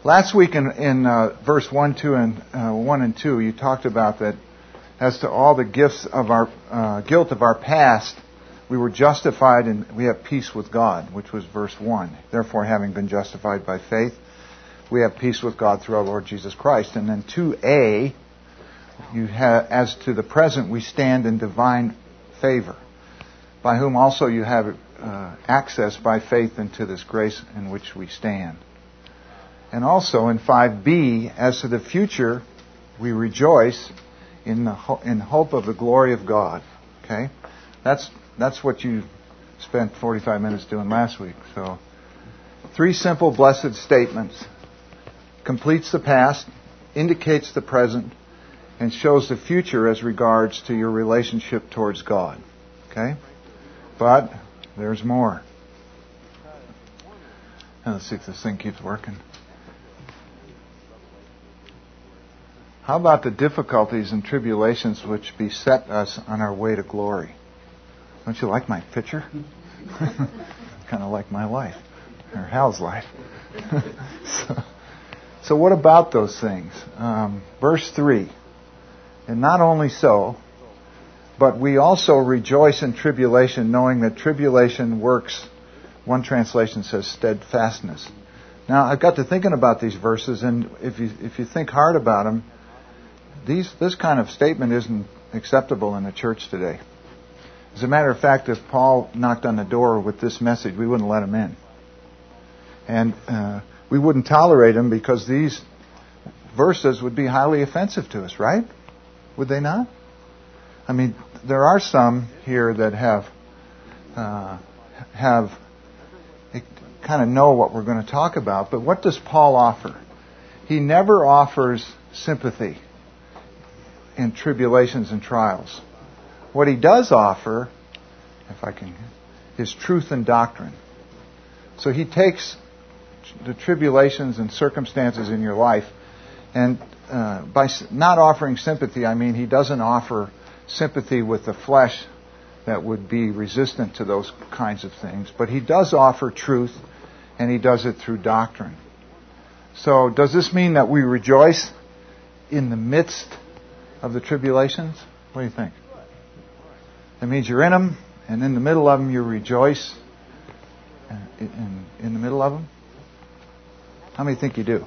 Last week in verse 1, 2, and 1 and 2, you talked about that as to all the gifts of our guilt of our past, we were justified and we have peace with God, which was verse 1. Therefore, having been justified by faith, we have peace with God through our Lord Jesus Christ. And then 2a, as to the present, we stand in divine favor, by whom also you have access by faith into this grace in which we stand. And also in 5b, as to the future, we rejoice in hope of the glory of God. Okay, that's what you spent 45 minutes doing last week. So, 3 simple blessed statements: completes the past, indicates the present, and shows the future as regards to your relationship towards God. Okay, but there's more. Now, let's see if this thing keeps working. How about the difficulties and tribulations which beset us on our way to glory? Don't you like my picture? Kind of like my life, or Hal's life. So what about those things? Verse 3, and not only so, but we also rejoice in tribulation, knowing that tribulation works, one translation says, steadfastness. Now, I got to thinking about these verses, and if you think hard about them, this kind of statement isn't acceptable in the church today. As a matter of fact, if Paul knocked on the door with this message, we wouldn't let him in. And we wouldn't tolerate him because these verses would be highly offensive to us, right? Would they not? I mean, there are some here that have kind of know what we're going to talk about, but what does Paul offer? He never offers sympathy in tribulations and trials. What he does offer, is truth and doctrine. So he takes the tribulations and circumstances in your life, and by not offering sympathy, I mean he doesn't offer sympathy with the flesh that would be resistant to those kinds of things, but he does offer truth, and he does it through doctrine. So does this mean that we rejoice in the midst of the tribulations? What do you think? It means you're in them, and in the middle of them you rejoice. In the middle of them? How many think you do?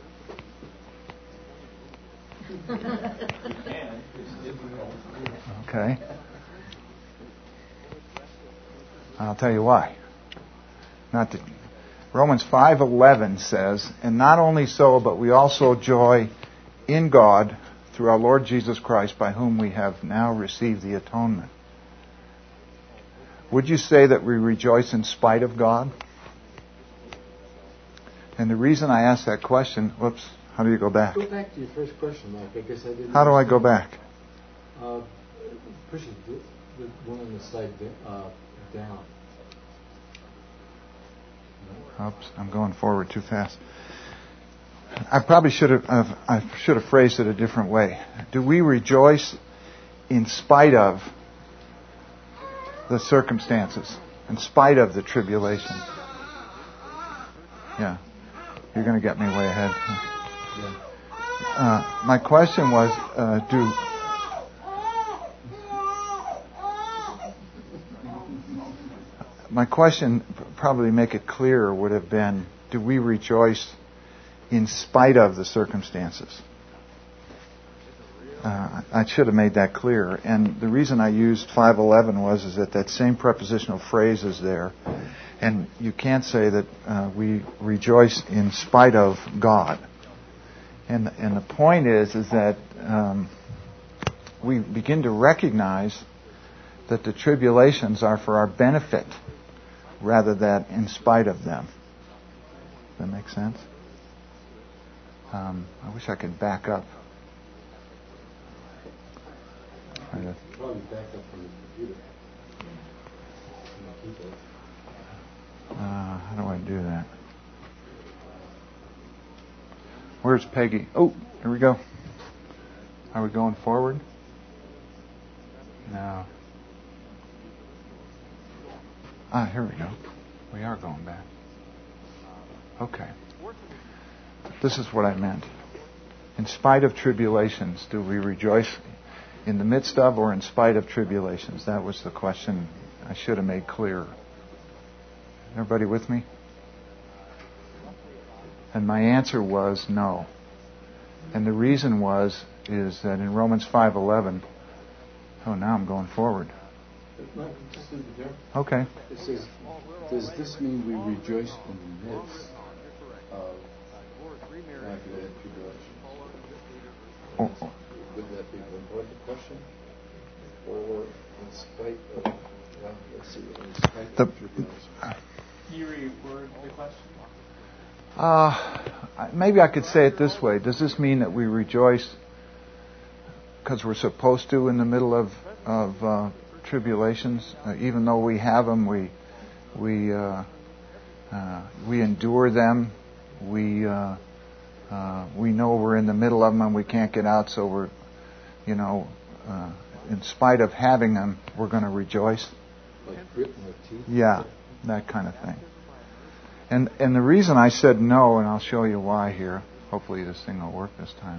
Okay. I'll tell you why. Romans 5:11 says, and not only so, but we also joy in God through our Lord Jesus Christ, by whom we have now received the atonement. Would you say that we rejoice in spite of God? And the reason I ask that question, how do you go back? Go back to your first question, Mike. I guess I didn't. How do I go back? Push the one on the side down. Oops, I'm going forward too fast. I probably should have phrased it a different way. Do we rejoice in spite of the circumstances, in spite of the tribulation? Yeah, you're going to get me way ahead. My question was, my question, probably make it clearer, would have been, do we rejoice in spite of the circumstances? I should have made that clearer. And the reason I used 5:11 was that same prepositional phrase is there. And you can't say that we rejoice in spite of God. And the point is that we begin to recognize that the tribulations are for our benefit rather than in spite of them. Does that make sense? I wish I could back up. Probably back up from the computer. How do I do that? Where's Peggy? Oh, here we go. Are we going forward? No. Here we go. We are going back. Okay. This is what I meant. In spite of tribulations, do we rejoice in the midst of or in spite of tribulations? That was the question I should have made clear. Everybody with me? And my answer was no. And the reason is that in Romans 5:11, now I'm going forward. Just leave it there. Okay. It says, does this mean we rejoice in the midst of aggravated tribulations? Oh. Would that be the important question? Or in spite of, let's see, in spite of tribulations? Can you reword the question? Maybe I could say it this way. Does this mean that we rejoice because we're supposed to in the middle of tribulations? Even though we have them, we endure them. We know we're in the middle of them and we can't get out, so we're, in spite of having them, we're going to rejoice. Like grit in our teeth? Yeah, that kind of thing. And the reason I said no, and I'll show you why here. Hopefully this thing will work this time.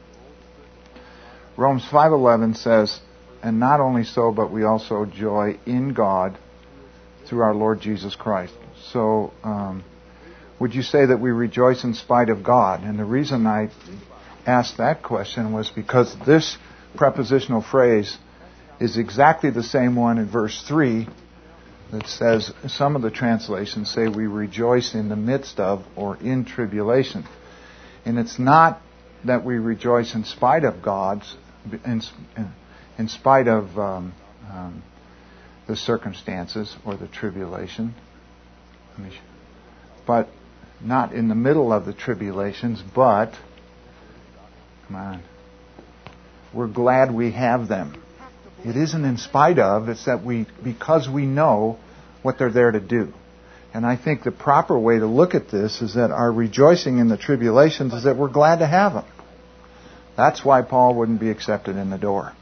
Romans 5:11 says, and not only so, but we also joy in God through our Lord Jesus Christ. So, would you say that we rejoice in spite of God? And the reason I asked that question was because this prepositional phrase is exactly the same one in verse 3 that says, some of the translations say we rejoice in the midst of or in tribulation. And it's not that we rejoice in spite of God's, in spite of the circumstances or the tribulation, but not in the middle of the tribulations, but, come on, we're glad we have them. It isn't in spite of, it's that because we know what they're there to do. And I think the proper way to look at this is that our rejoicing in the tribulations is that we're glad to have them. That's why Paul wouldn't be accepted in the door.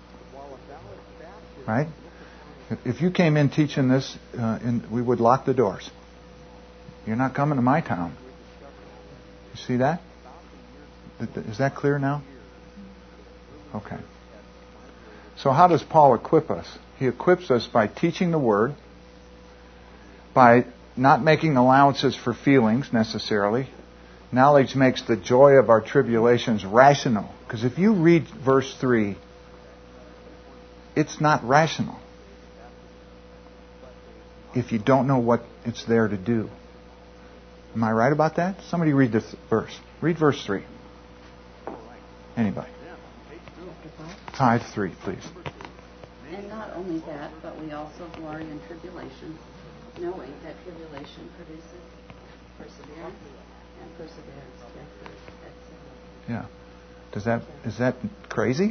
Right? If you came in teaching this, we would lock the doors. You're not coming to my town. You see that? Is that clear now? Okay. So how does Paul equip us? He equips us by teaching the Word, by not making allowances for feelings necessarily. Knowledge makes the joy of our tribulations rational. Because if you read verse 3, it's not rational if you don't know what it's there to do. Am I right about that? Somebody read this verse. Read verse 3. Anybody? 5:3, please. And not only that, but we also glory in tribulation, knowing that tribulation produces perseverance, and perseverance character, etc. Yeah. Is that crazy?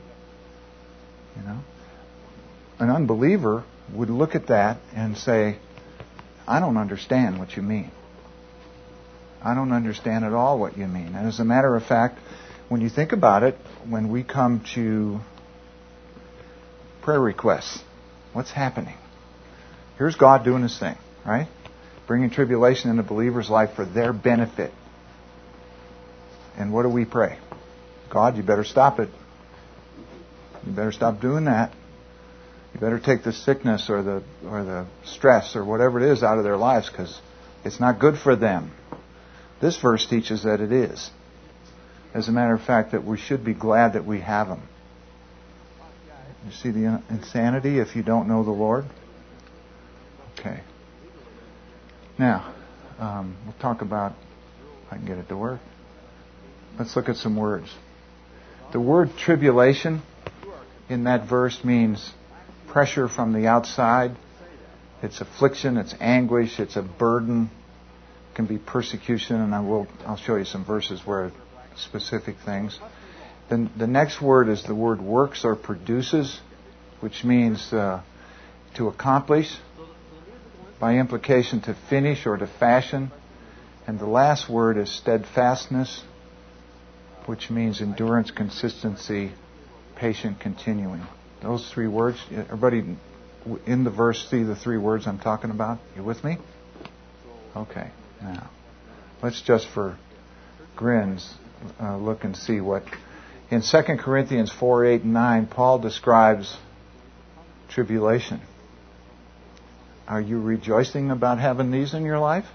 An unbeliever would look at that and say, I don't understand what you mean. I don't understand at all what you mean. And as a matter of fact, when you think about it, when we come to prayer requests, what's happening? Here's God doing His thing, right? Bringing tribulation into believers' life for their benefit. And what do we pray? God, you better stop it. You better stop doing that. You better take the sickness or the stress or whatever it is out of their lives because it's not good for them. This verse teaches that it is. As a matter of fact, that we should be glad that we have them. You see the insanity if you don't know the Lord? Okay. Now, we'll talk about, if I can get it to work. Let's look at some words. The word tribulation in that verse means pressure from the outside. It's affliction, it's anguish, it's a burden. It can be persecution, and I'll show you some verses where specific things. Then the next word is the word works or produces, which means to accomplish, by implication to finish or to fashion. And the last word is steadfastness, which means endurance, consistency, patient, continuing. Those three words, everybody in the verse see the three words I'm talking about? You with me? Okay. Now, let's just for grins, look and see what... In 2 Corinthians 4, 8, and 9, Paul describes tribulation. Are you rejoicing about having these in your life?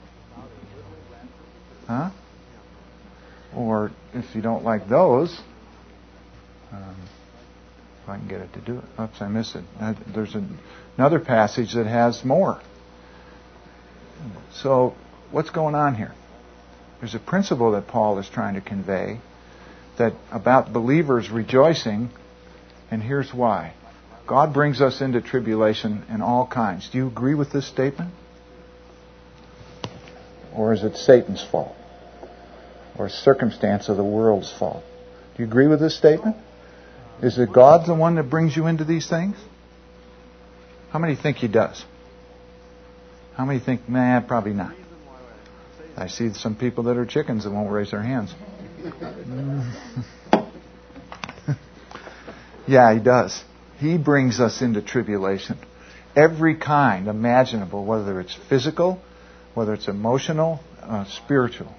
Huh? Or if you don't like those, if I can get it to do it. Oops, I missed it. There's another passage that has more. So, what's going on here? There's a principle that Paul is trying to convey that about believers rejoicing, and here's why. God brings us into tribulation in all kinds. Do you agree with this statement? Or is it Satan's fault? Or a circumstance of the world's fault? Do you agree with this statement? Is it God the one that brings you into these things? How many think He does? How many think, probably not? I see some people that are chickens that won't raise their hands. Yeah, He does. He brings us into tribulation. Every kind imaginable, whether it's physical, whether it's emotional, spiritual.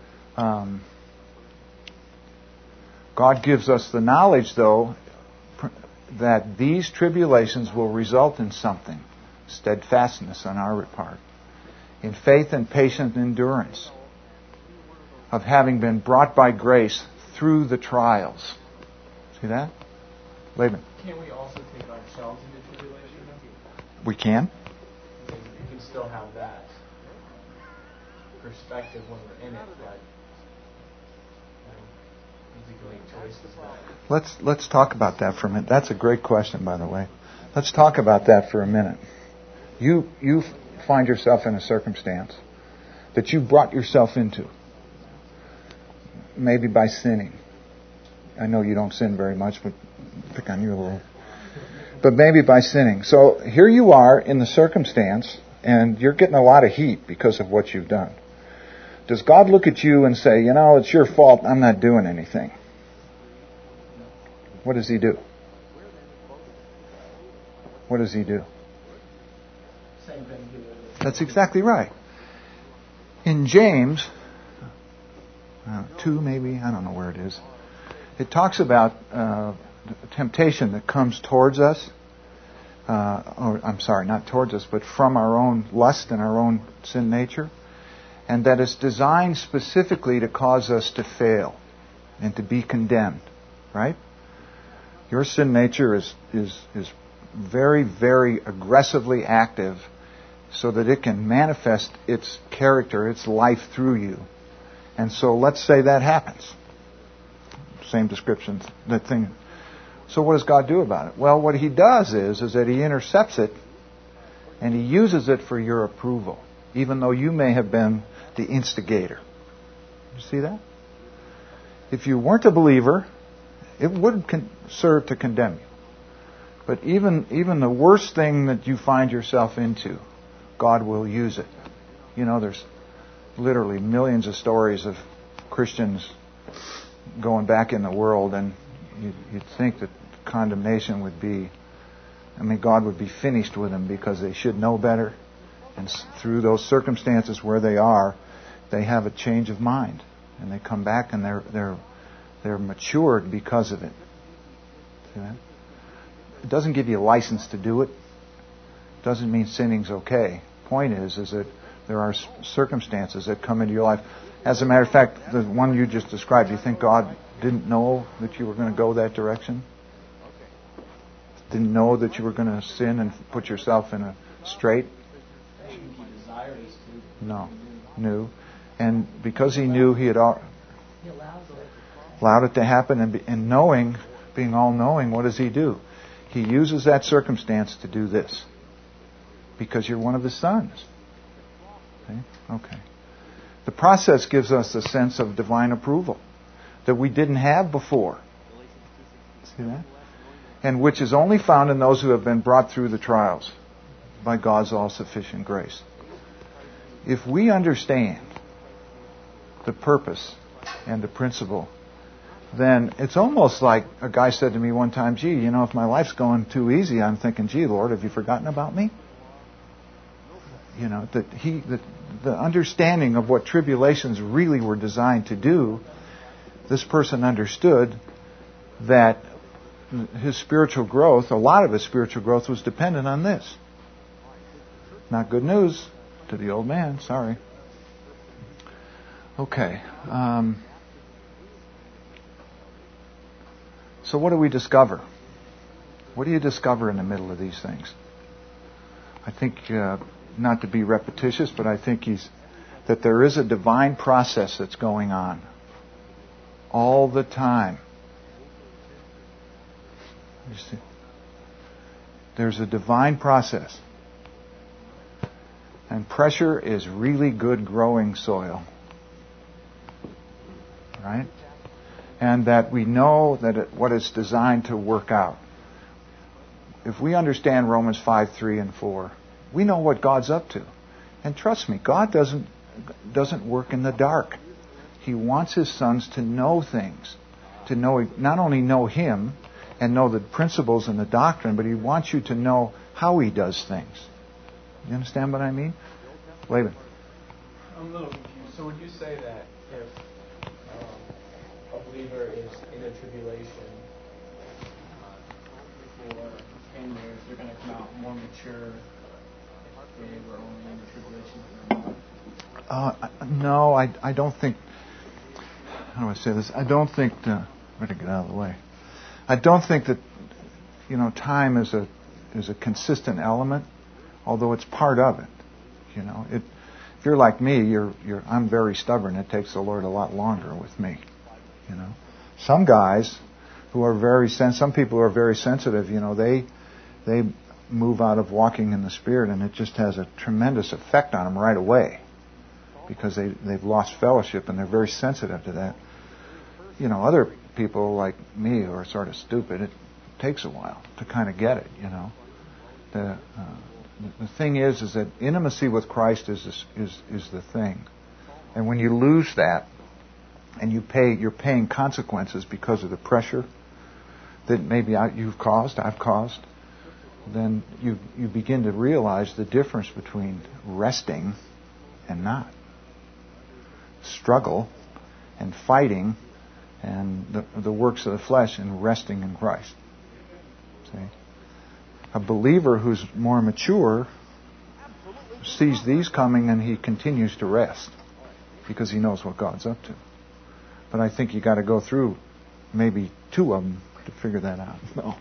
God gives us the knowledge, though, that these tribulations will result in something. Steadfastness on our part. In faith and patient endurance. Of having been brought by grace through the trials. See that? Laban. Can't we also take ourselves into tribulation? We can. We can still have that perspective when we're in it, but we can make choices that... Let's talk about that for a minute. That's a great question, by the way. Let's talk about that for a minute. You find yourself in a circumstance that you brought yourself into, maybe by sinning. I know you don't sin very much, but pick on you a little. But maybe by sinning. So here you are in the circumstance, and you're getting a lot of heat because of what you've done. Does God look at you and say, it's your fault, I'm not doing anything? What does He do? What does He do? Same thing. That's exactly right. In James 2, maybe, I don't know where it is, it talks about temptation that comes towards us, not towards us, but from our own lust and our own sin nature, and that it's designed specifically to cause us to fail and to be condemned, right? Your sin nature is very, very aggressively active so that it can manifest its character, its life through you. And so let's say that happens. Same description, that thing. So what does God do about it? Well, what He does is that He intercepts it and He uses it for your approval, even though you may have been the instigator. You see that? If you weren't a believer, it would serve to condemn you. But even the worst thing that you find yourself into, God will use it. There's literally millions of stories of Christians going back in the world, and you'd think that condemnation would be, God would be finished with them because they should know better. And through those circumstances where they are, they have a change of mind, and they come back and they're matured because of it. See that? It doesn't give you a license to do it. It doesn't mean sinning's okay. Point is that there are circumstances that come into your life. As a matter of fact, the one you just described, you think God didn't know that you were going to go that direction? Didn't know that you were going to sin and put yourself in a strait? No. Knew. And because He knew, He had allowed it to happen. And knowing, being all-knowing, what does He do? He uses that circumstance to do this. Because you're one of His sons. Okay. The process gives us a sense of divine approval that we didn't have before. See that? And which is only found in those who have been brought through the trials by God's all-sufficient grace. If we understand the purpose and the principle, then it's almost like a guy said to me one time, if my life's going too easy, I'm thinking, Lord, have you forgotten about me? The understanding of what tribulations really were designed to do this person understood that his spiritual growth, a lot of his spiritual growth, was dependent on this. Not good news to the old man, sorry. Okay. So what do we discover? What do you discover in the middle of these things? I think, not to be repetitious, but I think that there is a divine process that's going on all the time. You see? There's a divine process. And pressure is really good growing soil. Right? And that we know that what it's designed to work out. If we understand Romans 5, 3, and 4, we know what God's up to. And trust me, God doesn't work in the dark. He wants His sons to know things. To know, not only know Him and know the principles and the doctrine, but He wants you to know how He does things. You understand what I mean? Laban. I'm a little confused. So would you say that if a believer is in a tribulation for 10 years, they're going to come out more mature if they were only in the tribulation for a month? No, I don't think. How do I say this? I don't think. Better get out of the way. I don't think that time is a consistent element, although it's part of it. If you're like me, I'm very stubborn. It takes the Lord a lot longer with me. Some guys who are some people who are very sensitive, they move out of walking in the Spirit, and it just has a tremendous effect on them right away because they've lost fellowship and they're very sensitive to that. Other people like me who are sort of stupid, it takes a while to kind of get it. The thing is that intimacy with Christ is the thing, and when you lose that, and you're paying consequences because of the pressure that maybe I've caused, then you begin to realize the difference between resting and not, struggle and fighting, and the works of the flesh, and resting in Christ. See? A believer who's more mature sees these coming and he continues to rest because he knows what God's up to. But I think you got to go through maybe 2 of them to figure that out. No.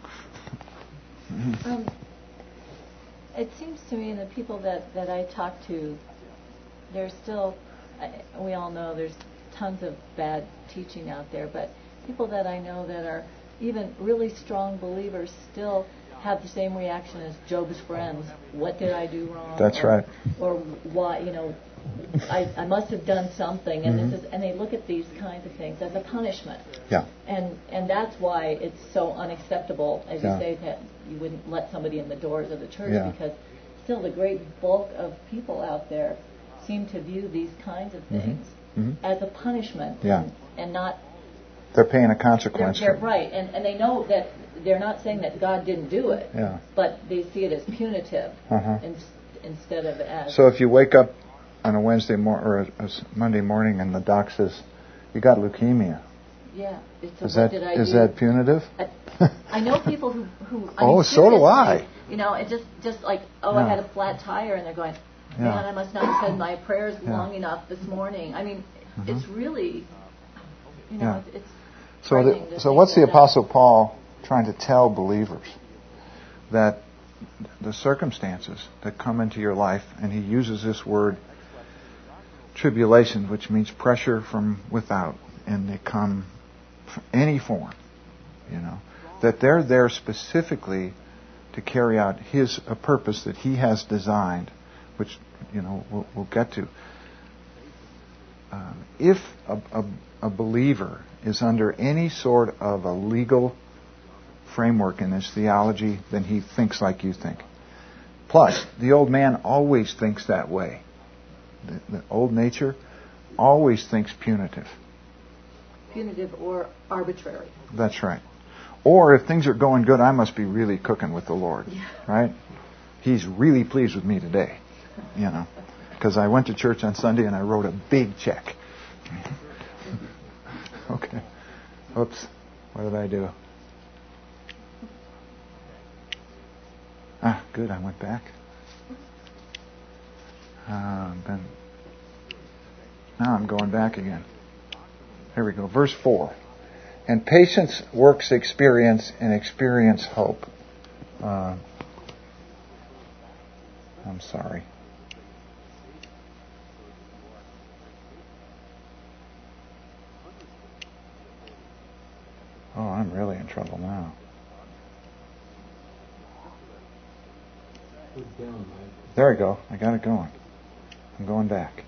It seems to me the people that I talk to, there's still, we all know there's tons of bad teaching out there, but people that I know that are even really strong believers still have the same reaction as Job's friends. What did I do wrong? That's right. Or why, I must have done something, and this is, and they look at these kinds of things as a punishment. Yeah. And that's why it's so unacceptable, as you say, that you wouldn't let somebody in the doors of the church, because still the great bulk of people out there seem to view these kinds of things as a punishment and not. They're paying a consequence. They're right, and they know that they're not saying that God didn't do it, but they see it as punitive instead of as. So if you wake up on a Wednesday or a Monday morning and the doc says you got leukemia, is that punitive? I know people who so do I. It just like I had a flat tire, and they're going, man, I must not have said my prayers long enough this morning. I mean, it's really, it's. So what's the Apostle Paul trying to tell believers? That the circumstances that come into your life, and he uses this word tribulation, which means pressure from without, and they come from any form, that they're there specifically to carry out a purpose that he has designed, which we'll get to. If a believer is under any sort of a legal framework in his theology, then he thinks like you think. Plus, the old man always thinks that way. The old nature always thinks punitive. Punitive or arbitrary. That's right. Or if things are going good, I must be really cooking with the Lord. Right? He's really pleased with me today. Because I went to church on Sunday and I wrote a big check. Okay. Oops. What did I do? Good. I went back. Now I'm going back again. Here we go. Verse 4. And patience works experience, and experience hope. I'm sorry. Oh, I'm really in trouble now. There we go. I got it going. I'm going back.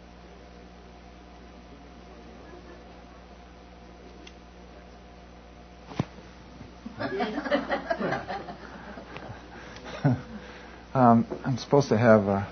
I'm supposed to have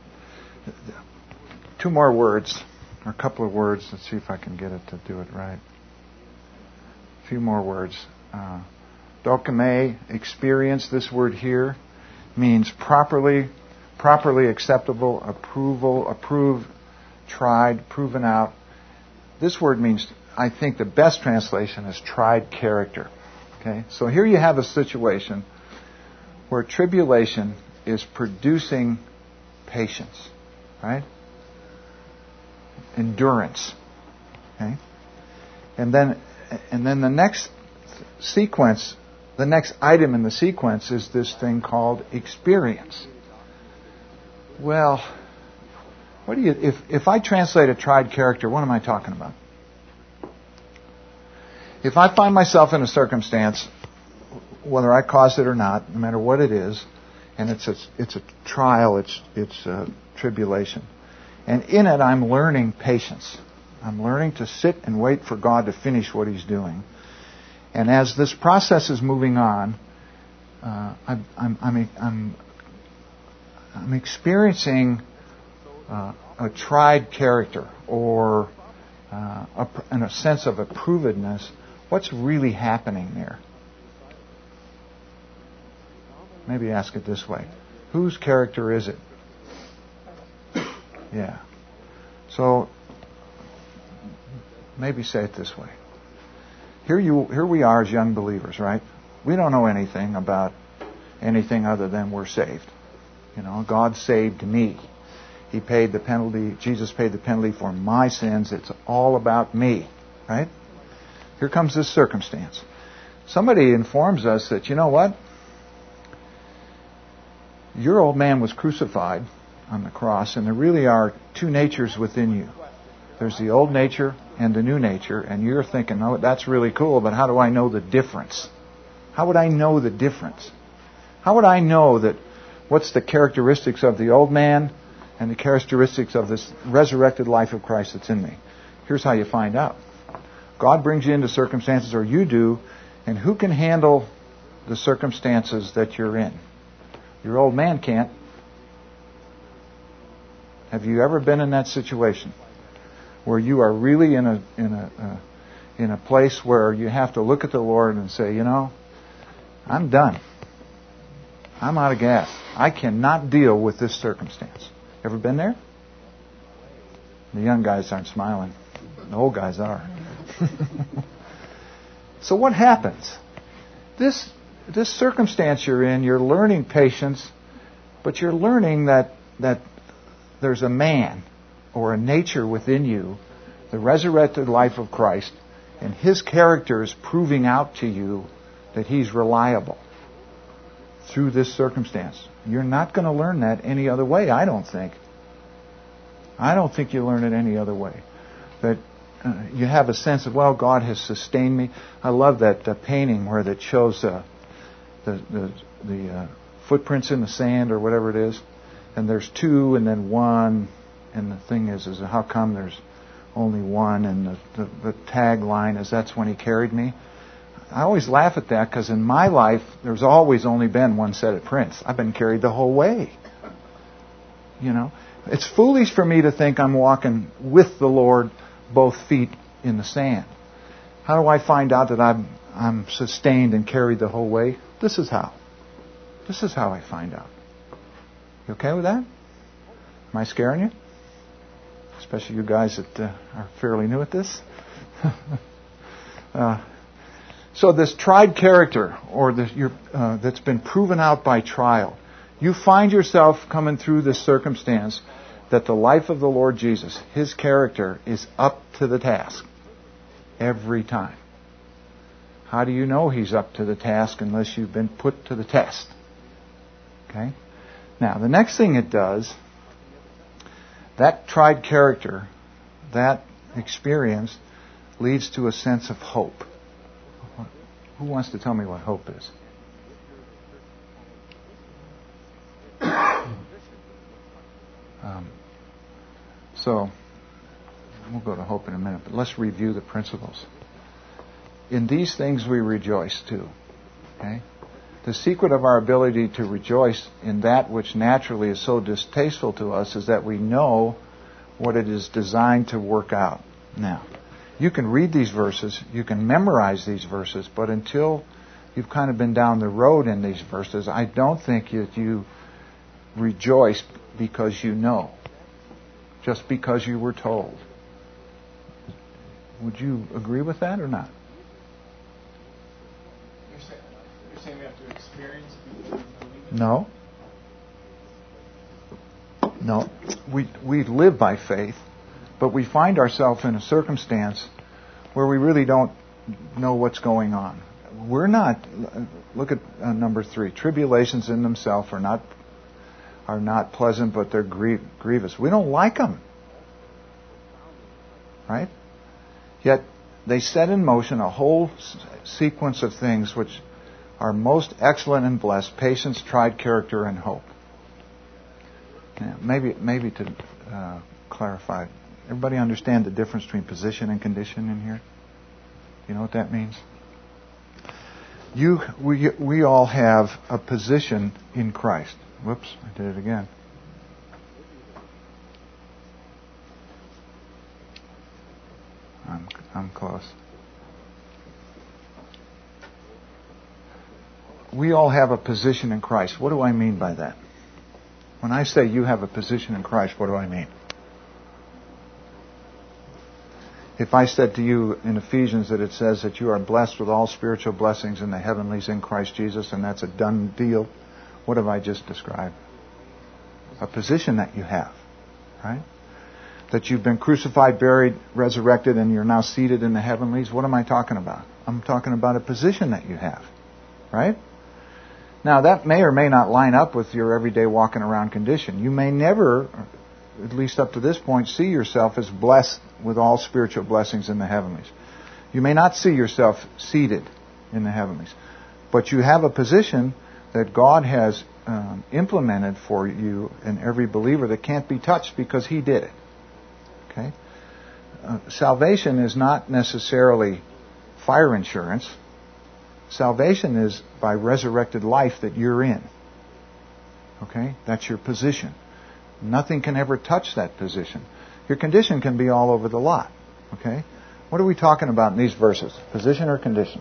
2 more words, or a couple of words. Let's see if I can get it to do it right. A few more words. Dokime, experience. This word here means properly acceptable, approved, tried, proven out. This word means, I think the best translation is tried character. Okay? So here you have a situation where tribulation is producing patience, right? Endurance. Okay? And then the next sequence, the next item in the sequence is this thing called experience. Well, if I translate a tried character, what am I talking about? If I find myself in a circumstance, whether I caused it or not, no matter what it is, and it's a trial, it's a tribulation, and in it I'm learning patience. I'm learning to sit and wait for God to finish what He's doing. And as this process is moving on, I'm experiencing a tried character, or in a sense of approvedness. What's really happening there? Maybe ask it this way: whose character is it? Yeah. So maybe say it this way. Here we are as young believers, right? We don't know anything about anything other than we're saved. You know, God saved me. He paid the penalty. Jesus paid the penalty for my sins. It's all about me, right? Here comes this circumstance. Somebody informs us that, you know what? Your old man was crucified on the cross, and there really are 2 natures within you. There's the old nature and the new nature, and you're thinking, oh, that's really cool, but how do I know the difference? How would I know the difference? How would I know that what's the characteristics of the old man and the characteristics of this resurrected life of Christ that's in me? Here's how you find out. God brings you into circumstances, or you do, and who can handle the circumstances that you're in? Your old man can't. Have you ever been in that situation where you are really in a place where you have to look at the Lord and say, you know, I'm done. I'm out of gas. I cannot deal with this circumstance. Ever been there? The young guys aren't smiling. The old guys are. So what happens? This circumstance you're in, you're learning patience, but you're learning that there's a man or a nature within you, the resurrected life of Christ, and His character is proving out to you that He's reliable through this circumstance. You're not going to learn that any other way, I don't think. I don't think you learn it any other way. That you have a sense of, well, God has sustained me. I love that painting where that shows the footprints in the sand or whatever it is, and there's 2 and then 1, and the thing is how come there's only 1? And the tagline is, that's when He carried me. I always laugh at that, because in my life there's always only been 1 set of prints. I've been carried the whole way. You know, it's foolish for me to think I'm walking with the Lord, both feet in the sand. How do I find out that I'm sustained and carried the whole way? This is how. This is how I find out. You okay with that? Am I scaring you? Especially you guys that are fairly new at this. So this tried character, or that's been proven out by trial, you find yourself coming through this circumstance that the life of the Lord Jesus, His character, is up to the task every time. How do you know He's up to the task unless you've been put to the test? Okay? Now, the next thing it does, that tried character, that experience, leads to a sense of hope. Who wants to tell me what hope is? So, we'll go to hope in a minute, but let's review the principles. In these things we rejoice too. Okay? The secret of our ability to rejoice in that which naturally is so distasteful to us is that we know what it is designed to work out. Now, you can read these verses, you can memorize these verses, but until you've kind of been down the road in these verses, I don't think that you rejoice because you know, just because you were told. Would you agree with that or not? You're saying we have to experience it before we believe it? No. No. We live by faith, but we find ourselves in a circumstance where we really don't know what's going on. We're not, look at number 3, tribulations in themselves are not pleasant, but they're grievous. We don't like them. Right? Yet they set in motion a whole sequence of things which are most excellent and blessed: patience, tried character, and hope. Now, maybe to clarify, everybody understand the difference between position and condition in here? You know what that means? We all have a position in Christ. Whoops, I did it again. I'm close. We all have a position in Christ. What do I mean by that? When I say you have a position in Christ, what do I mean? If I said to you in Ephesians that it says that you are blessed with all spiritual blessings in the heavenlies in Christ Jesus, and that's a done deal, what have I just described? A position that you have, right? That you've been crucified, buried, resurrected, and you're now seated in the heavenlies. What am I talking about? I'm talking about a position that you have, right? Now, that may or may not line up with your everyday walking around condition. You may never, at least up to this point, see yourself as blessed with all spiritual blessings in the heavenlies. You may not see yourself seated in the heavenlies. But you have a position that God has implemented for you and every believer that can't be touched because He did it. Okay? Salvation is not necessarily fire insurance. Salvation is by resurrected life that you're in. Okay? That's your position. Nothing can ever touch that position. Your condition can be all over the lot. Okay? What are we talking about in these verses? Position or condition?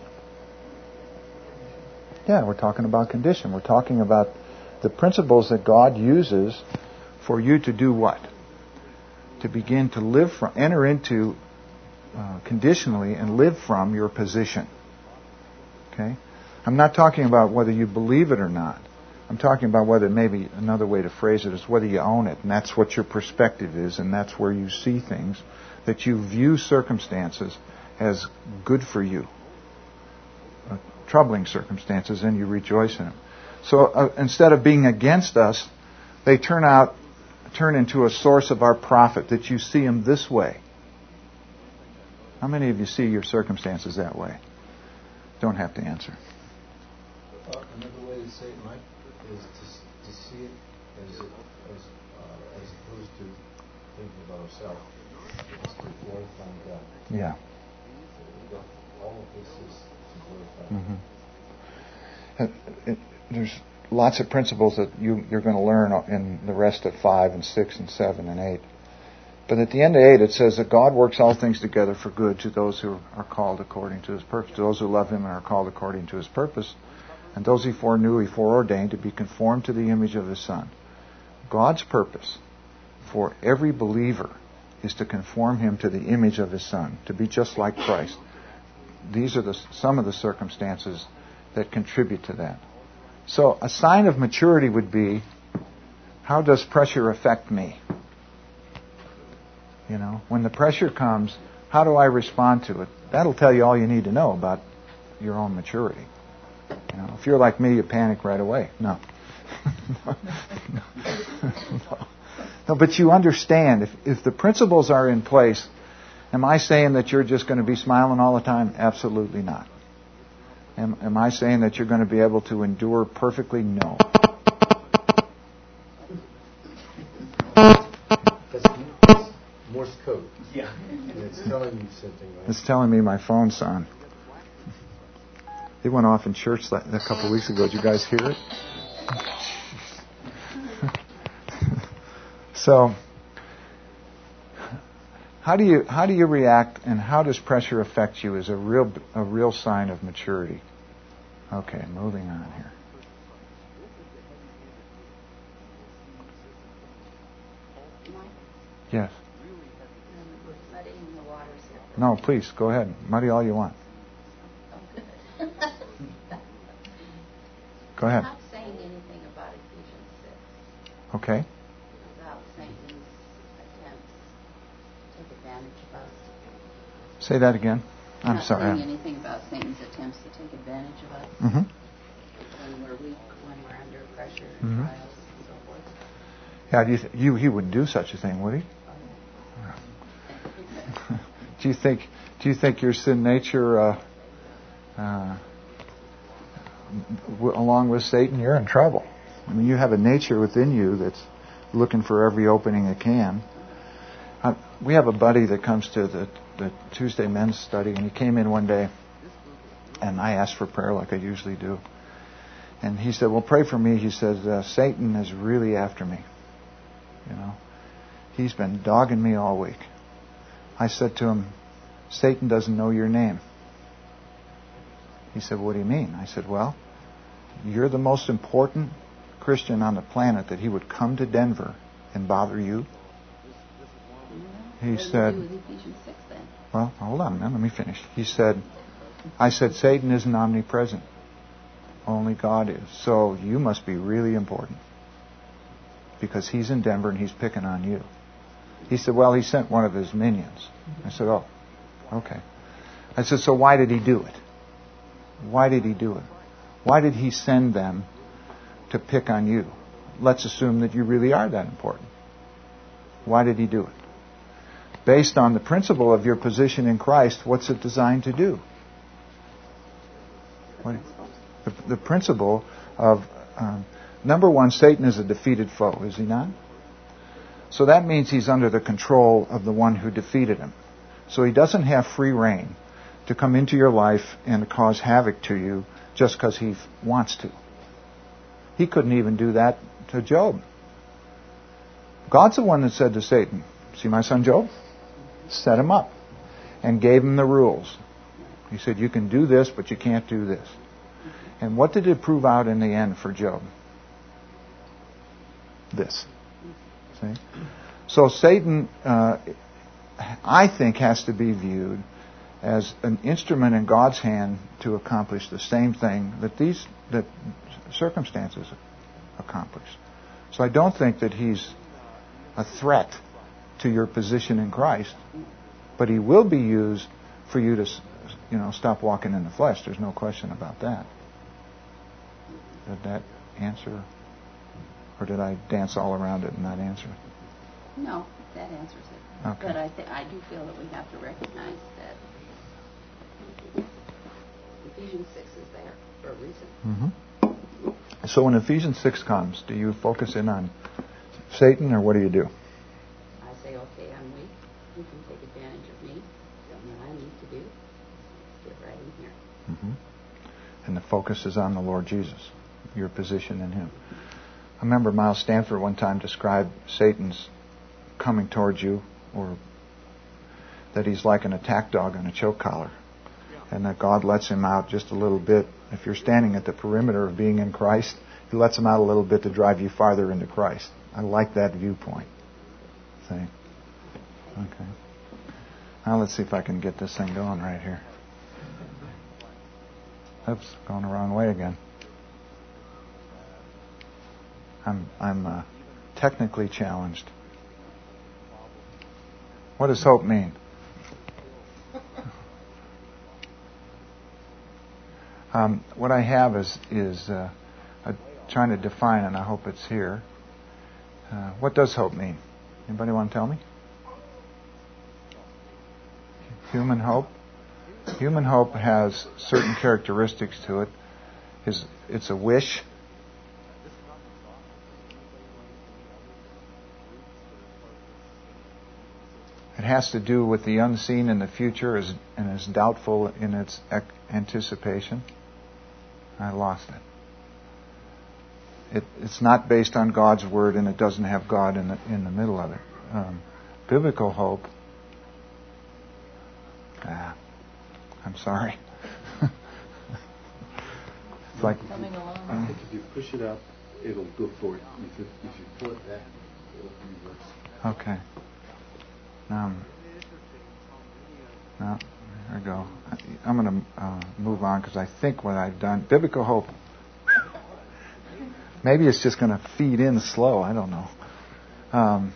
Yeah, we're talking about condition. We're talking about the principles that God uses for you to do what? To begin to live from, enter into conditionally and live from your position. Okay? I'm not talking about whether you believe it or not. I'm talking about whether, maybe another way to phrase it is whether you own it, and that's what your perspective is, and that's where you see things, that you view circumstances as good for you, troubling circumstances, and you rejoice in them. So instead of being against us, they turn into a source of our profit, that you see them this way. How many of you see your circumstances that way? Don't have to answer. Another way to say it, Mike, is to see it as opposed to thinking about ourselves. It's to glorify God. Yeah. So all of this is to glorify God. There's lots of principles that you're going to learn in the rest of 5 and 6 and 7 and 8. But at the end of 8 it says that God works all things together for good to those who are called according to His purpose, to those who love Him and are called according to His purpose. And those He foreknew, He foreordained to be conformed to the image of His Son. God's purpose for every believer is to conform him to the image of His Son, to be just like Christ. these are some of the circumstances that contribute to that. So a sign of maturity would be, how does pressure affect me? When the pressure comes, how do I respond to it? That'll tell you all you need to know about your own maturity. If you're like me, you panic right away. No. No, but you understand, if the principles are in place, am I saying that you're just going to be smiling all the time? Absolutely not. Am I saying that you're going to be able to endure perfectly? No. That's Morse code. Yeah. And it's telling you something, right? It's telling me my phone's on. It went off in church a couple of weeks ago. Did you guys hear it? So, how do you react, and how does pressure affect you is a real sign of maturity. Okay, moving on here. Yes. Muddying the waters here. No, please go ahead. Muddy all you want. Oh, good. Go ahead. I'm not saying anything about Ephesians 6. Okay. About Satan's attempts to take advantage of us. Say that again. I'm Not sorry. saying anything about Satan's attempts to take advantage of us Mm-hmm. when we're weak, when we're under pressure and trials and so forth. Yeah, he wouldn't do such a thing, would he? Do you think your sin nature, along with Satan, you're in trouble? I mean, you have a nature within you that's looking for every opening it can. We have a buddy that comes to the Tuesday men's study, and he came in one day, and I asked for prayer like I usually do. And he said, well, pray for me. He says, Satan is really after me. He's been dogging me all week. I said to him, Satan doesn't know your name. He said, what do you mean? I said, well, you're the most important Christian on the planet that he would come to Denver and bother you. He said, what do you do with Ephesians 6 then? well, hold on, man, let me finish. I said, Satan isn't omnipresent. Only God is. So you must be really important. Because he's in Denver and he's picking on you. He said, well, he sent one of his minions. I said, oh, okay. I said, so why did he do it? Why did he do it? Why did he send them to pick on you? Let's assume that you really are that important. Why did he do it? Based on the principle of your position in Christ, what's it designed to do? The principle of, number one, Satan is a defeated foe, is he not? So that means he's under the control of the one who defeated him. So he doesn't have free reign to come into your life and cause havoc to you just because he wants to. He couldn't even do that to Job. God's the one that said to Satan, see my son Job? Set him up and gave him the rules. He said, you can do this, but you can't do this. And what did it prove out in the end for Job? This. See? So Satan, I think, has to be viewed as an instrument in God's hand to accomplish the same thing that circumstances accomplish. So I don't think that he's a threat to your position in Christ, but he will be used for you to, stop walking in the flesh. There's no question about that. Did that answer, or did I dance all around it and not answer it? No, that answers it. Okay. But I do feel that we have to recognize that Ephesians 6 is there for a reason. Mm-hmm. So when Ephesians 6 comes, do you focus in on Satan, or what do you do? I say, okay, I'm weak. You can take advantage of me. What I need to do, get right in here. Mm-hmm. And the focus is on the Lord Jesus, your position in Him. I remember Miles Stanford one time described Satan's coming towards you, or that he's like an attack dog on a choke collar, and that God lets him out just a little bit. If you're standing at the perimeter of being in Christ, He lets him out a little bit to drive you farther into Christ. I like that viewpoint. See? Okay. Now let's see if I can get this thing going right here. Oops, going the wrong way again. I'm technically challenged. What does hope mean? What I have is trying to define, and I hope it's here. What does hope mean? Anybody want to tell me? Human hope? Human hope has certain characteristics to it. It's a wish. It has to do with the unseen in the future and is doubtful in its anticipation. I lost it. It's not based on God's word, and it doesn't have God in the middle of it. Biblical hope. I'm sorry. It's like coming along. I think if you push it up, it'll go forward. If you pull it back, it'll reverse. Okay. No, there we go. I'm going to move on because I think what I've done, biblical hope, maybe it's just going to feed in slow. I don't know.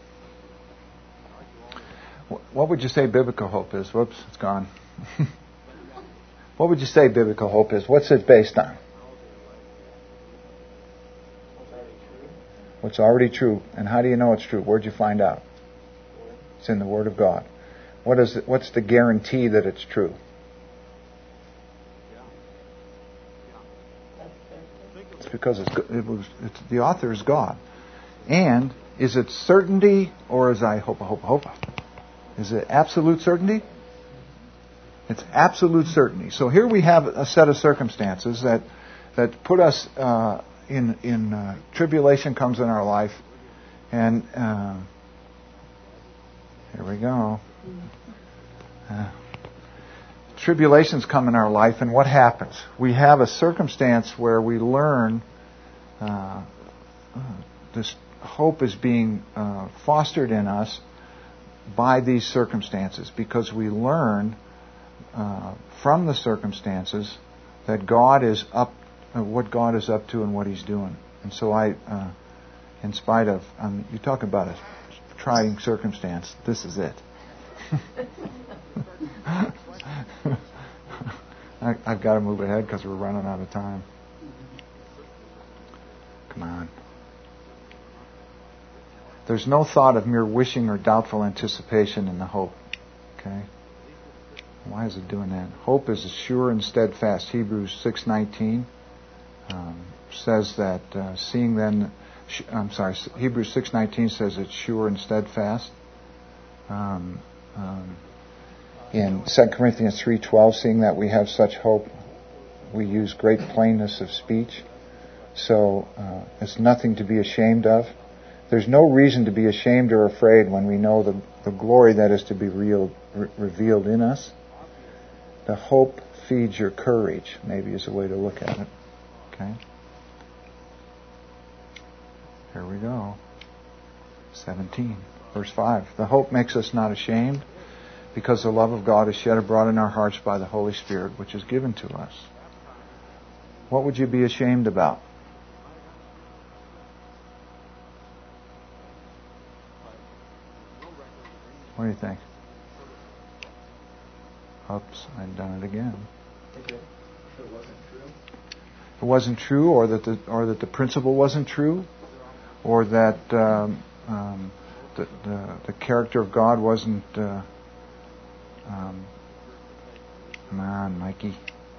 What would you say biblical hope is? Whoops, it's gone. What would you say biblical hope is? What's it based on? What's already true. And how do you know it's true? Where'd you find out? It's in the Word of God. What's the guarantee that it's true? It's because the author is God. And is it certainty or is I hope? Is it absolute certainty? It's absolute certainty. So here we have a set of circumstances that put us in tribulation comes in our life, and here we go. Tribulations come in our life, and what happens? We have a circumstance where we learn this hope is being fostered in us by these circumstances, because we learn from the circumstances that God is up, what God is up to and what He's doing. And so in spite of, you talk about a trying circumstance, this is it. I've got to move ahead because we're running out of time. Come on. There's no thought of mere wishing or doubtful anticipation in the hope. Okay? Why is it doing that? Hope is sure and steadfast. Hebrews 6:19 says that seeing then. Hebrews 6:19 says it's sure and steadfast. In 2 Corinthians 3:12, seeing that we have such hope, we use great plainness of speech. So it's nothing to be ashamed of. There's no reason to be ashamed or afraid when we know the glory that is to be revealed in us. The hope feeds your courage, maybe is a way to look at it. Okay? Here we go. 17, verse 5. The hope makes us not ashamed, because the love of God is shed abroad in our hearts by the Holy Spirit, which is given to us. What would you be ashamed about? What do you think? Oops, I've done it again. If it wasn't true. It wasn't true, or that the principle wasn't true, or that the character of God wasn't. Come on, Mikey.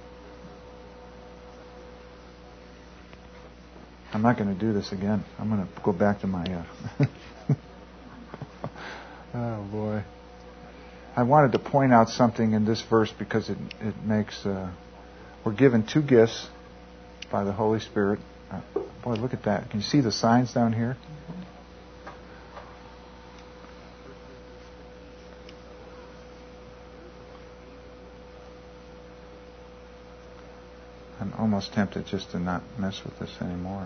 I'm not going to do this again. I'm going to go back to my. Oh boy. I wanted to point out something in this verse because it makes. We're given two gifts by the Holy Spirit. Boy, look at that. Can you see the signs down here? I'm almost tempted just to not mess with this anymore.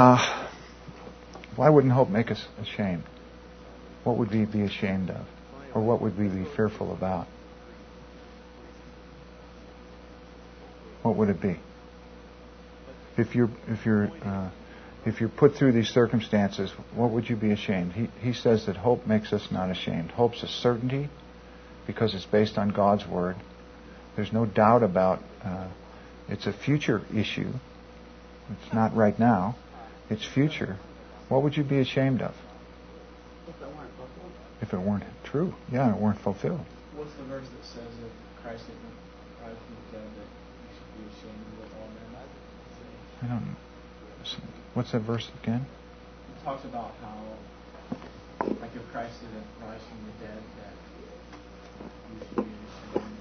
Why wouldn't hope make us ashamed? What would we be ashamed of? Or what would we be fearful about? What would it be? If you're put through these circumstances, what would you be ashamed? He says that hope makes us not ashamed. Hope's a certainty because it's based on God's Word. There's no doubt about it's a future issue. It's not right now. It's future. What would you be ashamed of? If it weren't fulfilled. If it weren't true. Yeah, it weren't fulfilled. What's the verse that says if Christ didn't rise from the dead that you should be ashamed with all men? I don't know. What's that verse again? It talks about how, like, if Christ didn't rise from the dead, that you should be ashamed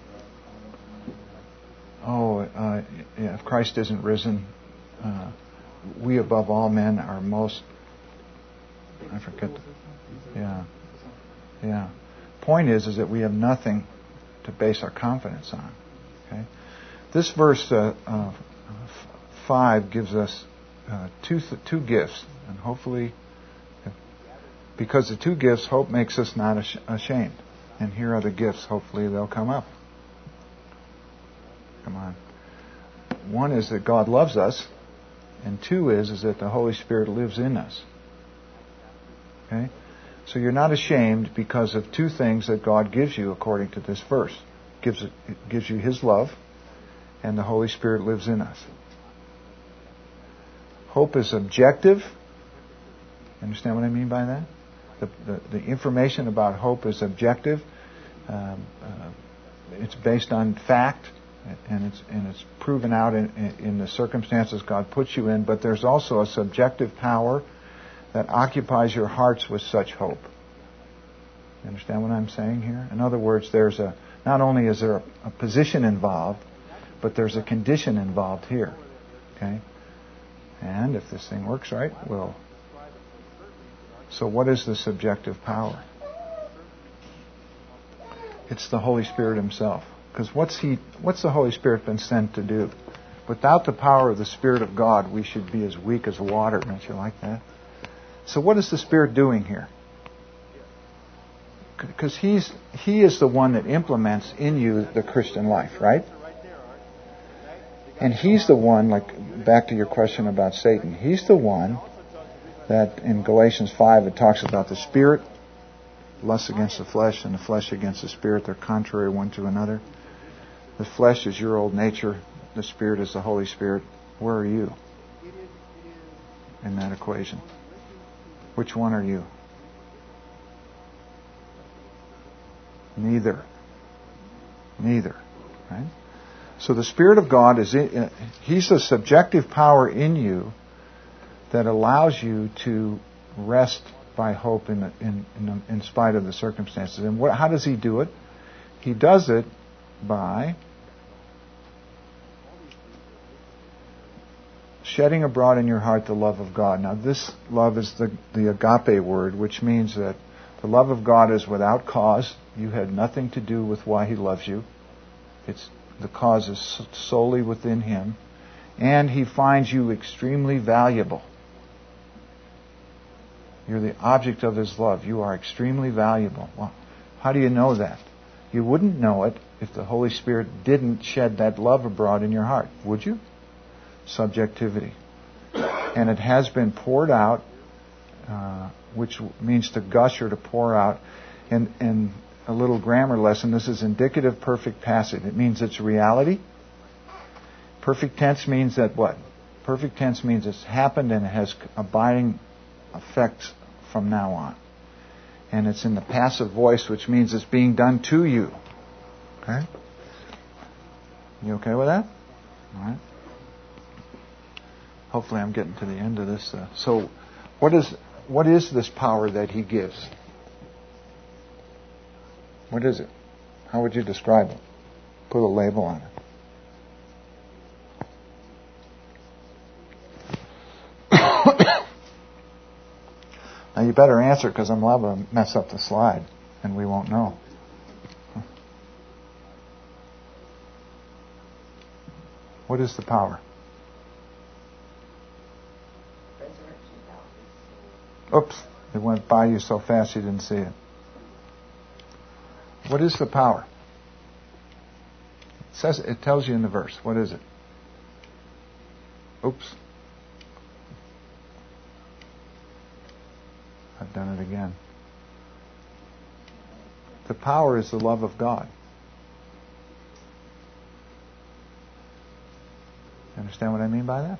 of all men. Yeah, if Christ isn't risen, we above all men are most... I forget. Yeah. Point is that we have nothing to base our confidence on. Okay. This verse 5 gives us two gifts, and hopefully, because the two gifts, hope makes us not ashamed. And here are the gifts. Hopefully, they'll come up. Come on. One is that God loves us, and two is that the Holy Spirit lives in us. Okay? So you're not ashamed because of two things that God gives you according to this verse. It gives you His love, and the Holy Spirit lives in us. Hope is objective. Understand what I mean by that? The information about hope is objective. It's based on fact, and it's proven out in the circumstances God puts you in. But there's also a subjective power that occupies your hearts with such hope. You understand what I'm saying here? In other words, not only is there a position involved, but there's a condition involved here. Okay? And if this thing works right, it will. So what is the subjective power? It's the Holy Spirit Himself. Because what's the Holy Spirit been sent to do? Without the power of the Spirit of God, we should be as weak as water. Don't you like that? So what is the Spirit doing here? Because He is the one that implements in you the Christian life, right? And He's the one, like, back to your question about Satan, He's the one that in Galatians 5 it talks about the Spirit lusts against the flesh and the flesh against the Spirit. They're contrary one to another. The flesh is your old nature. The Spirit is the Holy Spirit. Where are you in that equation? Which one are you? Neither. Right? So the Spirit of God He's a subjective power in you that allows you to rest by hope in spite of the circumstances. And how does He do it? He does it by shedding abroad in your heart the love of God. Now this love is the agape word, which means that the love of God is without cause. You had nothing to do with why He loves you. The cause is solely within Him. And He finds you extremely valuable. You're the object of His love. You are extremely valuable. Well, how do you know that? You wouldn't know it if the Holy Spirit didn't shed that love abroad in your heart, would you? Subjectivity. And it has been poured out, which means to gush or to pour out. And a little grammar lesson, this is indicative perfect passive. It means it's reality. Perfect tense means that what? Perfect tense means it's happened and it has abiding effects from now on. And it's in the passive voice, which means it's being done to you. Okay? You okay with that? All right. Hopefully I'm getting to the end of this. So what is this power that He gives? What is it? How would you describe it? Put a label on it. Now you better answer, because I'm liable to mess up the slide and we won't know. What is the power? Oops, it went by you so fast you didn't see it. What is the power? It tells you in the verse. What is it? Oops. I've done it again. The power is the love of God. You understand what I mean by that?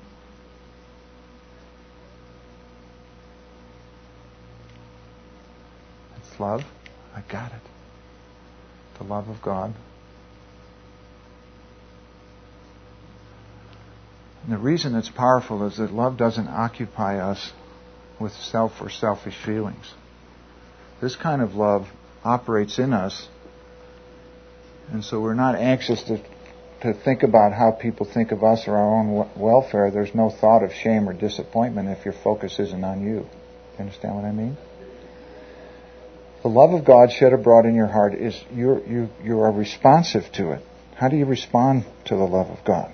It's love. I got it. The love of God. And the reason it's powerful is that love doesn't occupy us with self or selfish feelings. This kind of love operates in us, and so we're not anxious to think about how people think of us or our own welfare. There's no thought of shame or disappointment if your focus isn't on you. You understand what I mean? The love of God shed abroad in your heart is you are responsive to it. How do you respond to the love of God?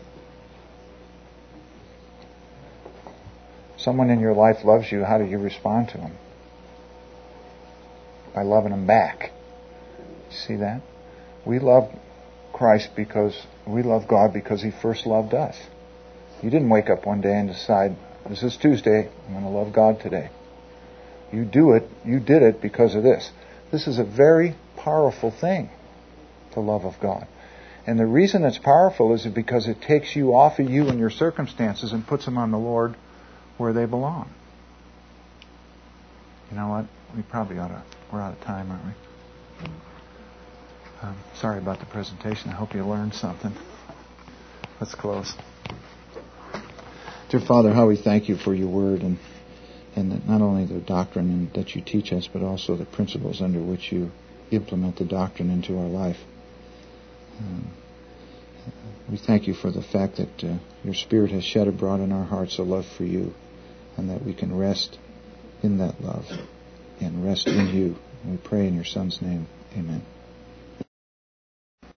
Someone in your life loves you, how do you respond to them? By loving them back. See that? We love Christ because we love God because He first loved us. You didn't wake up one day and decide, this is Tuesday, I'm going to love God today. You did it because of this. This is a very powerful thing, the love of God. And the reason it's powerful is because it takes you off of you and your circumstances and puts them on the Lord where they belong. You know what? We're out of time, aren't we? Sorry about the presentation. I hope you learned something. Let's close. Dear Father, how we thank you for your word and that not only the doctrine and that you teach us, but also the principles under which you implement the doctrine into our life. We thank you for the fact that your Spirit has shed abroad in our hearts a love for you, and that we can rest in that love and rest in you. And we pray in your Son's name. Amen.